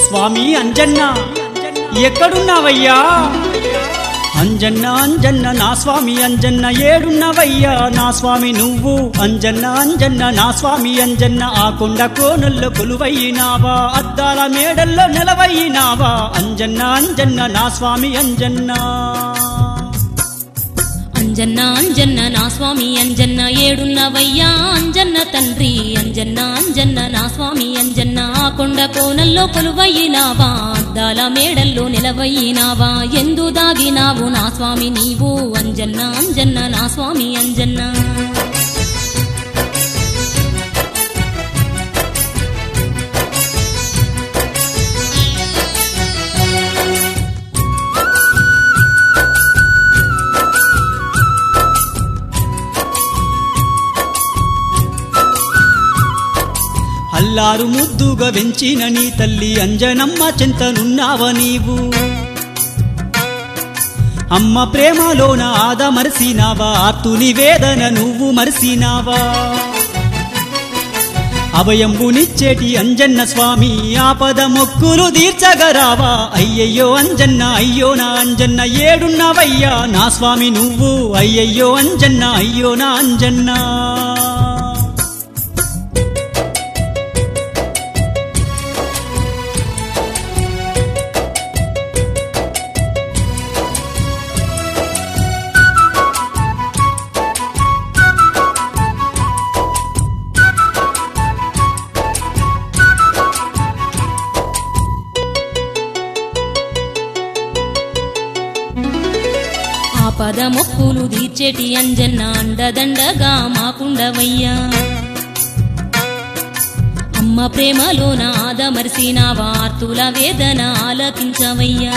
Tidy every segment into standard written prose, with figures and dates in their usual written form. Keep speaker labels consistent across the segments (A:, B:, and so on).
A: స్వామి అంజన్న ఎక్కడున్నావయ్యా? అంజన్న అంజన్న నా స్వామి అంజన్న ఏడున్నవయ్యా నా స్వామి నువ్వు? అంజన్న అంజన్న నా స్వామి అంజన్న ఆ కొండ కోనల్లో కొలువైనావా, అద్దాల మేడల్లో నెలవైనావా? అంజన్న అంజన్న నా స్వామి అంజన్న.
B: అంజన్న అంజన్న నా స్వామి అంజన్న ఏడున్నవయ్యా అంజన్న తండ్రి. అంజన్న అంజన్న నా స్వామి అంజన్న ఆ కొండ కోనల్లో కొలువైనావా, అద్దాల మేడల్లో నిలవైనావా? ఎందు దాగినావు నా స్వామి నీవు? అంజన్న అంజన్న నా స్వామి అంజన్న.
A: అల్లారు ముద్దుగా వెంచిన నీ తల్లి అంజనమ్మ చెంతనున్నావ నీవు. అమ్మ ప్రేమలోన ఆదమరిసినావా, ఆర్తుని వేదన నువ్వు మరిసినావా? అభయంబునిచ్చేటి అంజన్న స్వామి ఆపద మొక్కులు తీర్చగరావా? అయ్యయ్యో అంజన్న అయ్యో నా అంజన్న ఏడున్నవయ్యా నా స్వామి నువ్వు? అయ్యయ్యో అంజన్న అయ్యో నా అంజన్న.
B: ఆపద మొక్కులు తీర్చేటి అంజన్న అండదండగా మాకుండవయ్యా. అమ్మ ప్రేమలోన ఆదమరిసినావా, ఆర్తుల వేదన ఆలకించవయ్యా.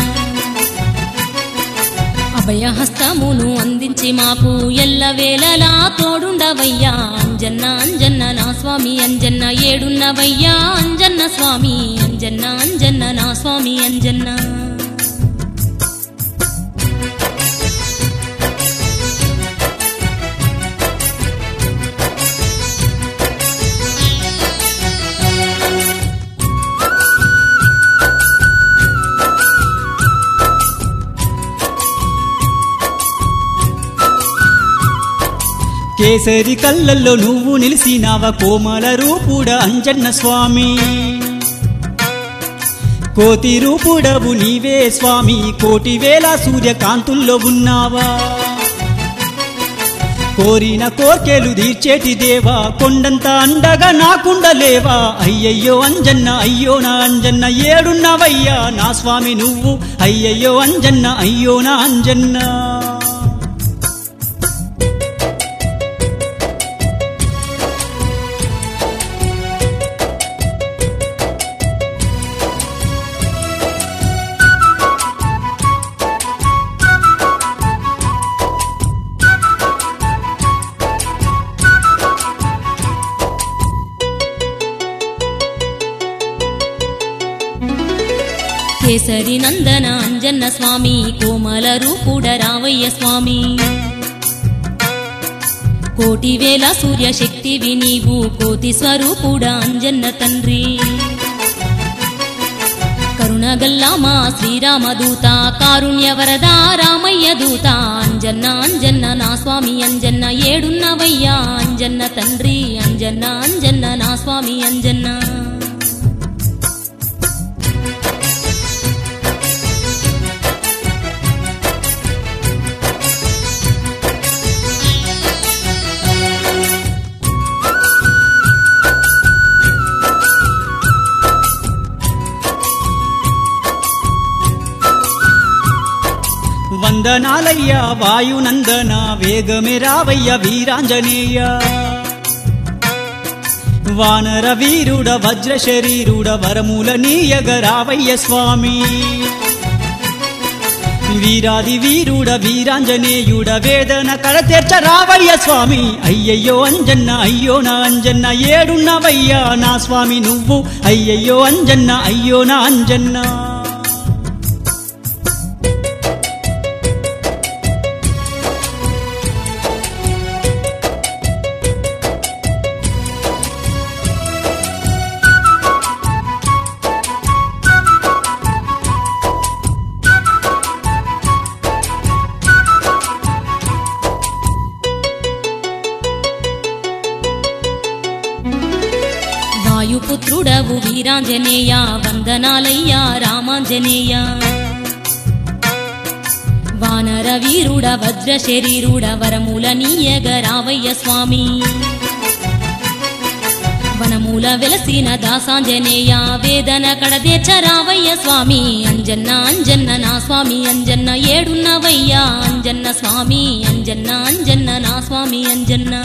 B: అభయహస్తమును అందించి మాకు ఎల్లవేళలా తోడుండవయ్యా. అంజన్న అంజన్న నా స్వామి అంజన్న ఏడున్నవయ్యా అంజన్న స్వామి. అంజన్న అంజన్న నా స్వామి అంజన్న.
A: కేసరి కళ్ళల్లో నువ్వు నిలిసినావ కోమల రూపుడ అంజన్న స్వామి. కోటి రూపుడవు నీవే స్వామి, కోటి వేల సూర్యకాంతుల్లో ఉన్నావా? కోరిన కోర్కెలు తీర్చేటి దేవా, కొండంత అండగా నాకుండలేవా? అయ్యయ్యో అంజన్న అయ్యో నా అంజన్న ఏడున్నవయ్యా నా స్వామి నువ్వు? అయ్యయ్యో అంజన్న అయ్యో నా అంజన్న.
B: కేసరి నందన అంజన్న స్వామి, కోమల రూపుడ రావయ్య స్వామి. కోటి వేల సూర్య శక్తివి నీవు, కోటి స్వరూపుడ అంజన్న తండ్రి. కరుణగల్లా మా శ్రీరామదూత, కారుణ్య వరద రామయ్య దూత. అంజన్న అంజన్న నా స్వామి అంజన్న ఏడున్నవయ్యా అంజన్న తండ్రి. అంజన్న అంజన్న నా స్వామి అంజన్న.
A: వందనాలయ్యా వాయునందన వేగమే రావయ్య వీరాంజనేయ. వానర వీరుడ వజ్ర శరీరుడ వరముల నీయగ రావయ్య స్వామి. వీరాది వీరుడ వీరాంజనేయుడ వేదన కడతెర్చ రావయ్య స్వామి. అయ్యయ్యో అంజన్న అయ్యో నా అంజన్న ఏడున్నవయ్యా నా స్వామి నువ్వు? అయ్యయ్యో అంజన్న అయ్యో నా అంజన్న.
B: వీరాంజనేయ వందనాలయ్యా రామాంజనేయ వానర వీరుడ వజ్ర శరీరుడ వరముల నీయగ రావయ్య స్వామి వనమూల వెలసిన దాసాంజనేయ వేదన కడదేర్చ రావయ్య స్వామి అంజన్న అంజన్న నా స్వామి అంజన్న ఏడున్నవయ్యా అంజన్న స్వామి అంజన్న అంజన్న నా స్వామి అంజన్న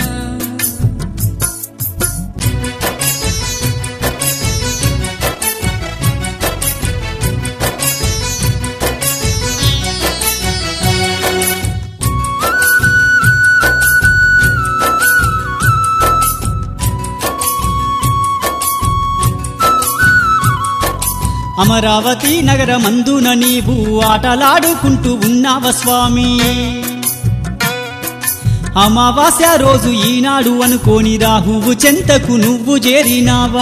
A: అమరావతి నగరమందున నీవు ఆటలాడుకుంటూ ఉన్నావ స్వామి అమావాస్య రోజు ఈనాడు అనుకోని రాహువు చెంతకు నువ్వు చేరినావా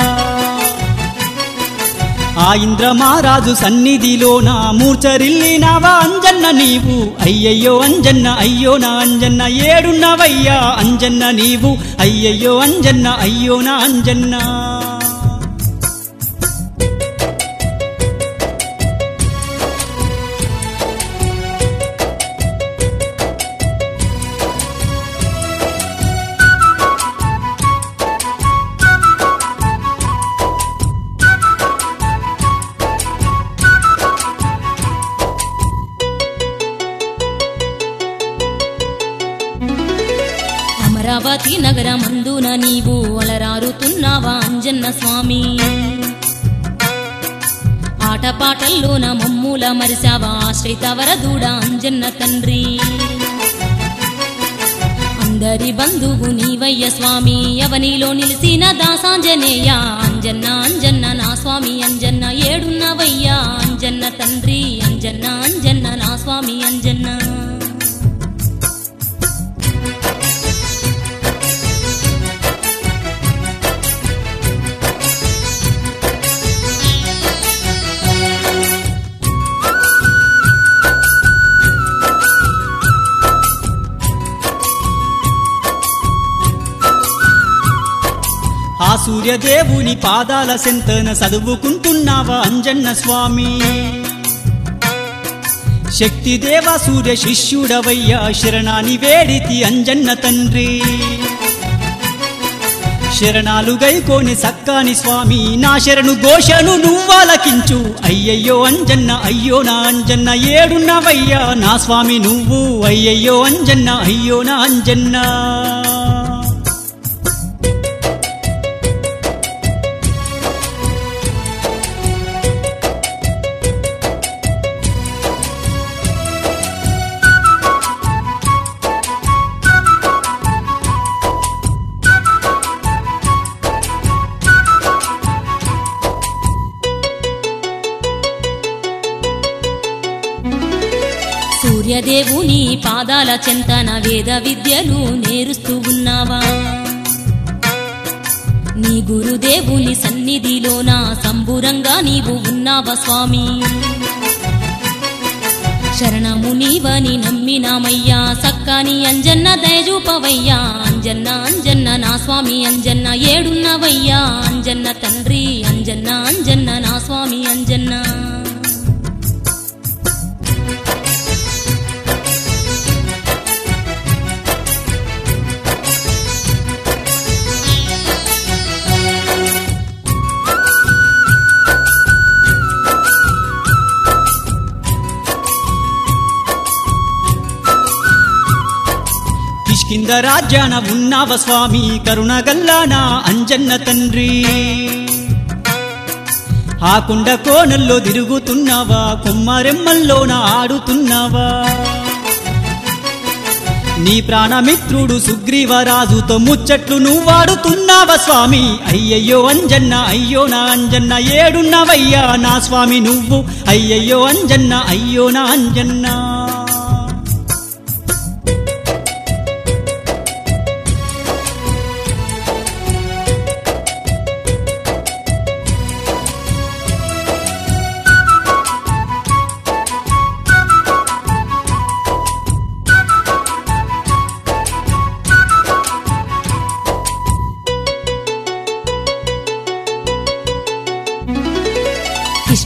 A: ఆ ఇంద్రమహారాజు సన్నిధిలోన మూర్చరిల్లినావా అంజన్న నీవు అయ్యయ్యో అంజన్న అయ్యో నా అంజన్న ఏడున్నవయ్యా అంజన్న నీవు అయ్యయ్యో అంజన్న అయ్యో నా అంజన్న
B: అమరావతి నగరమందున నీవు అలరారుతున్నావా అంజన్న స్వామి ఆటపాటల్లోన మమ్ముల మరిసావా ఆశ్రిత వరదూడ అంజన్న తండ్రి అందరి బంధువు నీవయ్య స్వామి అవనిలో నిలిసిన దాసాంజనేయ అంజన్న అంజన్న నా స్వామి అంజన్న ఏడున్నవయ్యా అంజన్న తండ్రి అంజన్న అంజన్న నా స్వామి అంజన్న
A: ఆ సూర్యదేవుని పాదాల సెంతన చదువుకుంటున్నావా అంజన్న స్వామి శక్తిదేవ సూర్య శిష్యుడవయ్యా శరణాని వేడితి అంజన్న తండ్రి శరణాలు గైకోని సక్కాని స్వామి నా శరణు ఘోషను నువ్వాలకించు అయ్యయ్యో అంజన్న అయ్యో నా అంజన్న ఏడున్నవయ్యా నా స్వామి నువ్వు అయ్యయ్యో అంజన్న అయ్యో నా అంజన్న
B: సూర్యదేవుని పాదాల చెంతన వేద విద్యలు నేరుస్తూ ఉన్నావా నీ గురుదేవుని సన్నిధిలోన సంబురంగా నీవు ఉన్నావా స్వామి శరణము నీవని నమ్మినామయ్యా సక్కాని అంజన్న దయజూపవయ్యా అంజన్న అంజన్న నా స్వామి అంజన్న ఏడున్నవయ్యా అంజన్న తండ్రి అంజన్న అంజన్న నా స్వామి అంజన్న
A: కిష్కింద రాజ్యాన ఉన్నావ స్వామి కరుణగల్లానా అంజన్న తండ్రి ఆ కొండ కోనల్లో తిరుగుతున్నావా కొమ్మరెమ్మల్లోన ఆడుతున్నావా నీ ప్రాణమిత్రుడు సుగ్రీవరాజుతో ముచ్చట్లు నువ్వాడుతున్నావా స్వామి అయ్యయ్యో అంజన్న అయ్యో నా అంజన్న ఏడున్నవయ్యా నా స్వామి నువ్వు అయ్యయ్యో అంజన్న అయ్యో నా అంజన్న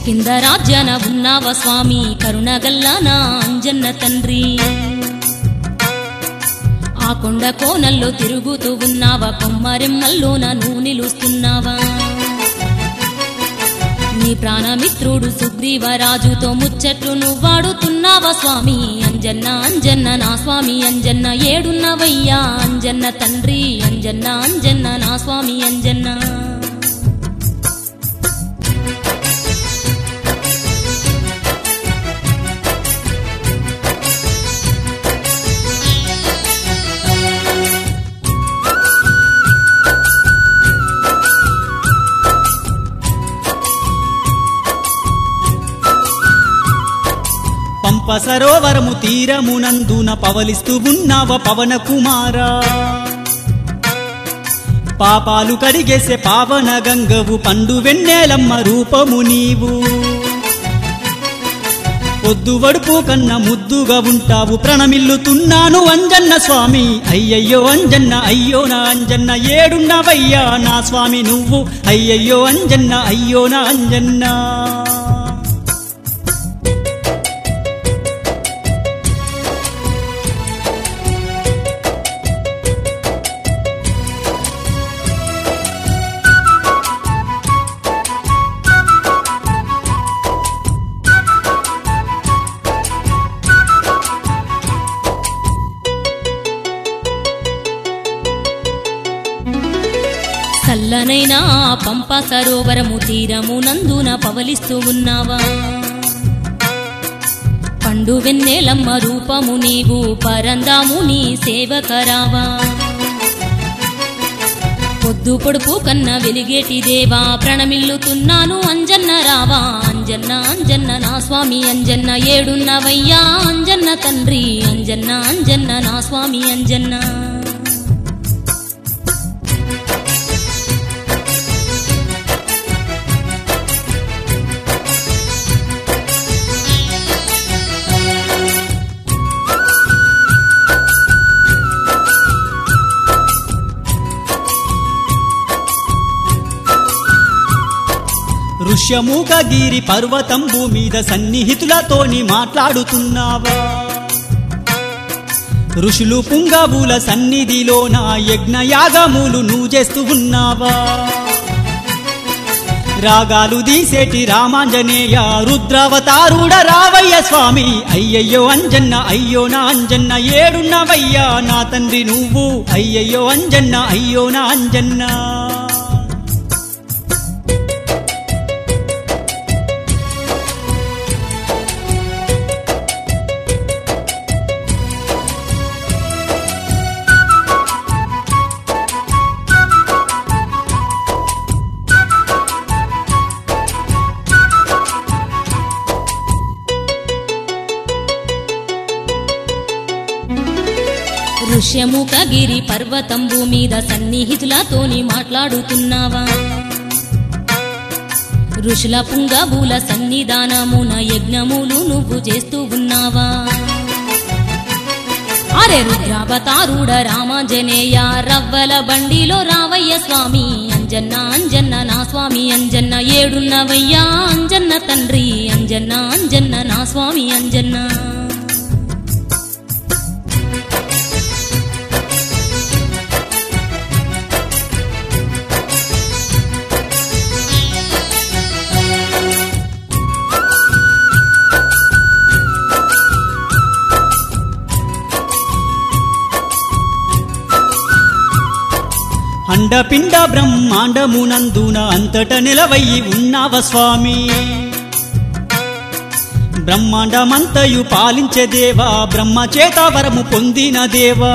B: కిష్కింద రాజ్యాన ఉన్నావ స్వామి కరుణగల్లా నా అంజన్న తండ్రి ఆ కొండ కోనల్లో తిరుగుతూ ఉన్నావా కొమ్మరెమ్మల్లోన నువ్వు నిలుస్తున్నావా నీ ప్రాణమిత్రుడు సుగ్రీవరాజుతో ముచ్చట్లు నువ్వాడుతున్నావా స్వామి అంజన్న అంజన్న నా స్వామి అంజన్న ఏడున్నవయ్యా అంజన్న తండ్రి అంజన్న అంజన్న నా స్వామి అంజన్న
A: పంప సరోవరము తీరమునందున పవలిస్తూ ఉన్నావ పవన కుమారా పాపాలు కడిగేసే పావన గంగవు పండు వెన్నెలమ్మ రూపము నీవు పొద్దు వడుపు కన్న ముద్దుగా ఉంటావు ప్రణమిల్లుతున్నాను అంజన్న స్వామి అయ్యయ్యో అంజన్న అయ్యో నా అంజన్న ఏడున్నవయ్యా నా స్వామి నువ్వు అయ్యయ్యో అంజన్న అయ్యో నా అంజన్న
B: చల్లనైనా పంప సరోవరము తీరమునందున పవలిస్తూ ఉన్నావా పండు వెన్నెలమ్మ రూపము నీవు పరందాము నీ సేవకరావా పొద్దు పొడుపు కన్న వెలిగేటి దేవా ప్రణమిల్లుతున్నాను అంజన్న రావా అంజన్న అంజన్న నా స్వామి అంజన్న ఏడున్నవయ్యా అంజన్న తండ్రి అంజన్న అంజన్న నా స్వామి అంజన్న
A: ఋష్యమూకగిరి పర్వతంబు మీద సన్నిహితులతోని మాట్లాడుతున్నావా ఋషులు పుంగవుల సన్నిధిలోన యజ్ఞయాగములు నువ్వు చేస్తూ ఉన్నావా రాగాలు దీసేటి రామాంజనేయ రుద్రావతారుడ రావయ్య స్వామి అయ్యయ్యో అంజన్న అయ్యో నా అంజన్న ఏడున్నవయ్యా నా తండ్రి నువ్వు అయ్యయ్యో అంజన్న అయ్యో నా అంజన్న
B: ఋష్యముఖగిరి పర్వతంబు మీద సన్నిహితులతోని మాట్లాడుతున్నావా ఋషుల పుంగవుల సన్నిధానమున యజ్ఞములు నువ్వు చేస్తూ ఉన్నావా అరే రుద్రావతారుడ రామాంజనేయ రవ్వల బండిలో రావయ్య స్వామి అంజన్న అంజన్న నా స్వామి అంజన్న ఏడున్నవయ్యా అంజన్న తండ్రి అంజన్న అంజన్న నా స్వామి అంజన్న
A: అండపిండ బ్రహ్మాండమునందున అంతట నిలవయ్యి ఉన్నావ స్వామి బ్రహ్మాండమంతయు పాలించే దేవా బ్రహ్మచేత వరము పొందిన దేవా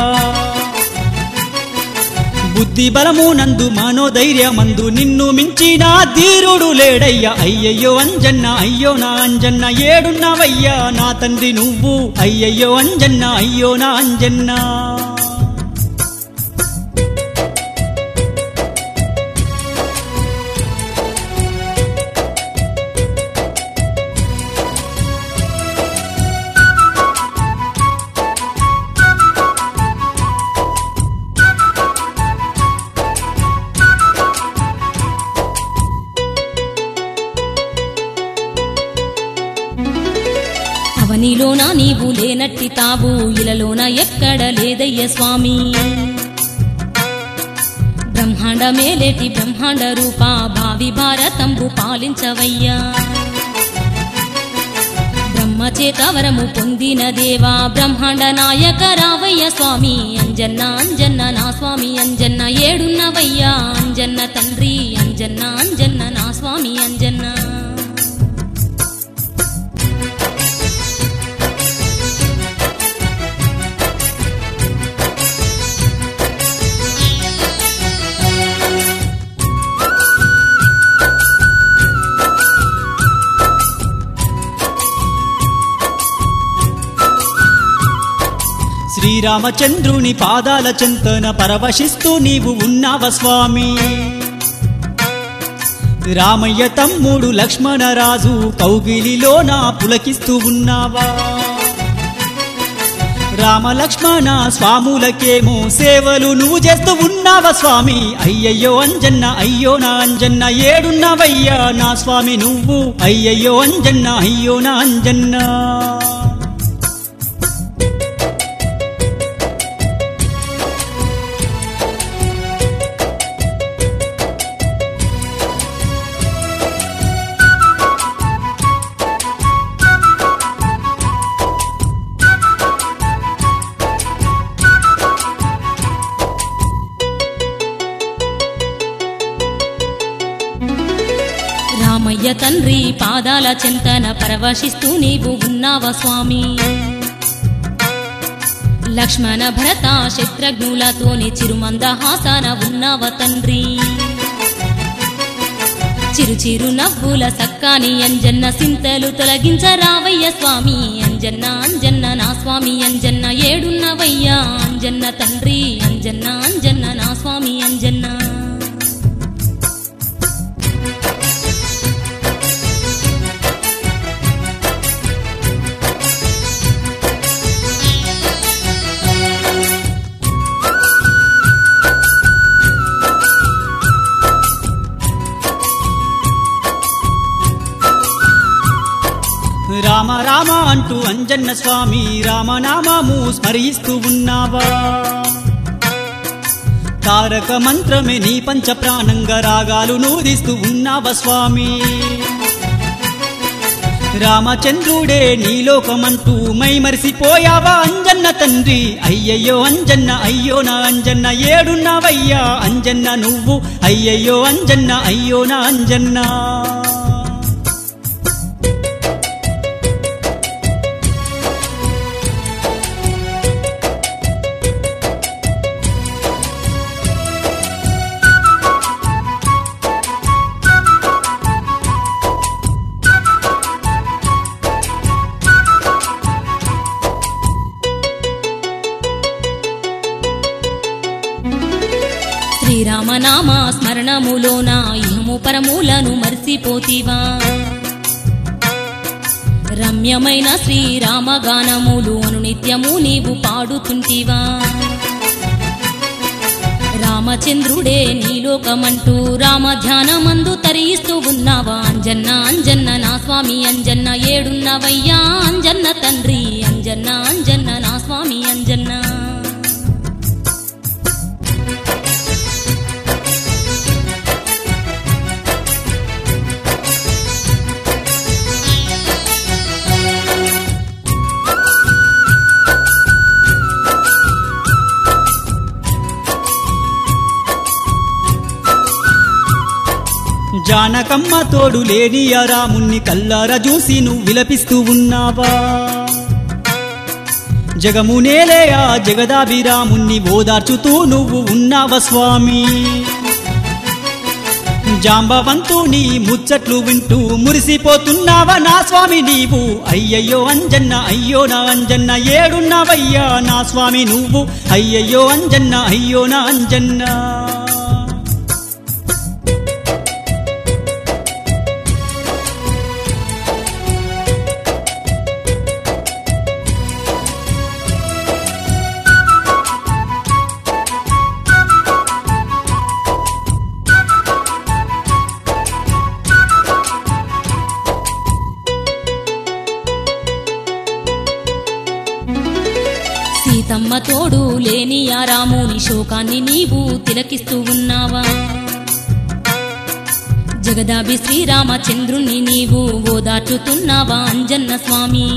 A: బుద్ధి బలమునందు మనోధైర్యమందు నిన్ను మించిన ధీరుడు లేడయ్యా అయ్యయ్యో అంజన్న అయ్యో నా అంజన్న ఏడున్నవయ్యా నా తండ్రి నువ్వు అయ్యయ్యో అంజన్న అయ్యో నా అంజన్న
B: వెలుగుతావు ఇలలోన ఎక్కడ లేదయ్య స్వామి బ్రహ్మాండ మేలేటి బ్రహ్మాండ రూప భావి భారతంబు పాలించవయ్యా బ్రహ్మచేత వరము పొందిన దేవా బ్రహ్మాండ నాయక రావయ్య స్వామి అంజన్న అంజన్న నా స్వామి అంజన్న ఏడున్నవయ్యా అంజన్న తండ్రి అంజన్న అంజన్న నా స్వామి అంజన్న
A: శ్రీరామచంద్రుని పాదాల చెంతన పరవశిస్తూ నీవు ఉన్నావ స్వామి రామయ్య తమ్ముడు లక్ష్మణరాజు కౌగిలిలోన పులకిస్తూ ఉన్నావా రామ లక్ష్మణ స్వాములకేమో సేవలు నువ్వు చేస్తూ ఉన్నావా స్వామి అయ్యయ్యో అంజన్న అయ్యో నా అంజన్న ఏడున్నవయ్యా నా స్వామి నువ్వు అయ్యయ్యో అంజన్న అయ్యో నా అంజన్న
B: రామయ్య తండ్రి పాదాల చెంతన పరవశిస్తూ నీవు ఉన్నావా స్వామి లక్ష్మణ భరత శత్రుఘ్నులతోని చిరుమందహాసన ఉన్నావ తండ్రి చిరు చిరు నవ్వుల సక్కాని అంజన్న సింతలు తొలగించరావయ్య స్వామి అంజన్న అంజన్న నా స్వామి అంజన్న ఏడున్నవయ్యా అంజన్న తండ్రి అంజన్న అంజన్న నా స్వామి అంజన్న
A: రామ రామ అంటూ అంజన్న స్వామి రామనామము స్మరిస్తూ ఉన్నావా తారక మంత్రమే నీ పంచ ప్రాణంగా రాగాలు నూదిస్తూ ఉన్నావా స్వామి రామచంద్రుడే నీలోకమంటూ మైమరిసిపోయావా అంజన్న తండ్రి అయ్యయ్యో అంజన్న అయ్యో నా అంజన్న ఏడున్నావయ్యా అంజన్న నువ్వు అయ్యయ్యో అంజన్న అయ్యో నా అంజన్న
B: శ్రీరామనామ స్మరణములోన ఇహము పరములను మరిసిపోతివా రమ్యమైన శ్రీరామగానములు అనునిత్యము నీవు పాడుతుంటివా రామచంద్రుడే నీలోకమంటూ రామ ధ్యానమందు తరిస్తూ ఉన్నావా అంజన్న అంజన్న నా స్వామి అంజన్న ఏడున్నవయ్యా అంజన్న తండ్రి అంజన్న అంజన్న నా స్వామి అంజన్న
A: జానకమ్మ తోడు లేని ఆ రాముణ్ణి కల్లారా చూసి నువ్వు విలపిస్తూ ఉన్నావా జగమునేలే ఆ జగదాభిరాముణ్ణి ఓదార్చుతూ నువ్వు ఉన్నావా స్వామి జాంబవంతుని ముచ్చట్లు వింటూ మురిసిపోతున్నావా నా స్వామి నీవు అయ్యయ్యో అంజన్న అయ్యో నా అంజన్న ఏడున్నావయ్యా నా స్వామి నువ్వు అయ్యయ్యో అంజన్న అయ్యో నా అంజన్న
B: సీతమ్మ తోడు లేని ఆ రాముని శోకాన్ని నీవు తిలకిస్తూ ఉన్నావా జగదాభి శ్రీరామచంద్రుణ్ణి నీవు ఓదార్చుతున్నావా అంజన్న స్వామి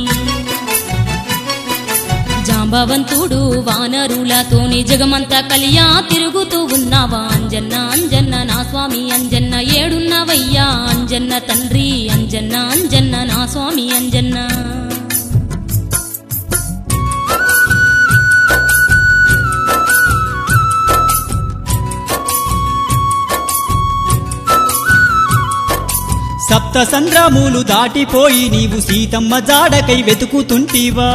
B: జాంబవంతుడు వానరులతోని జగమంతా కలియా తిరుగుతూ ఉన్నావా అంజన్న అంజన్న నా స్వామి అంజన్న ఏడున్నవయ్యా అంజన్న తండ్రి అంజన్న అంజన్న నా స్వామి అంజన్న
A: సప్త సంద్రములు దాటిపోయి నీవు సీతమ్మ జాడకై వెతుకుతుంటివా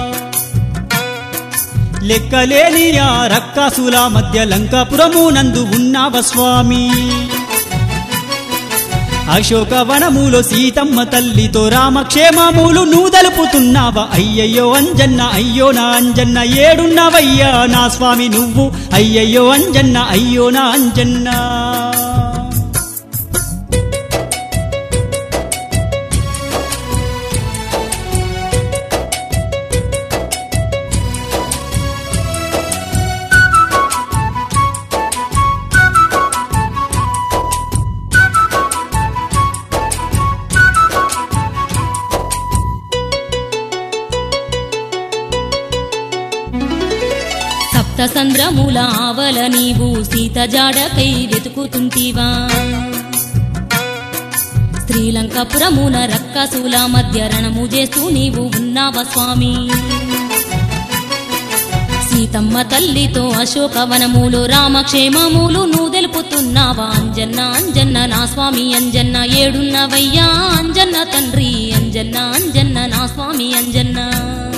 A: లెక్కలేని ఆ రక్కసుల మధ్య లంకాపురము నందు ఉన్నావ స్వామి అశోకవనములో సీతమ్మ తల్లితో రామక్షేమములు నువ్వు తెలుపుతున్నావా అయ్యయ్యో అంజన్న అయ్యో నా అంజన్న ఏడున్నవయ్యా నా స్వామి నువ్వు అయ్యయ్యో అంజన్న అయ్యో నా అంజన్న
B: సంద్రముల ఆవల నీవు సీత జాడకై వెతుకుతుంటివా శ్రీలంకపురమున రక్కసుల మధ్య రణము చేస్తూ నీవు ఉన్నావా స్వామి సీతమ్మ తల్లితో అశోకవనములో రామక్షేమములు నువ్వు తెలుపుతున్నావా అంజన్న అంజన్న నా స్వామి అంజన్న ఏడున్నవయ్యా అంజన్న తండ్రి అంజన్న అంజన్న నా స్వామి అంజన్న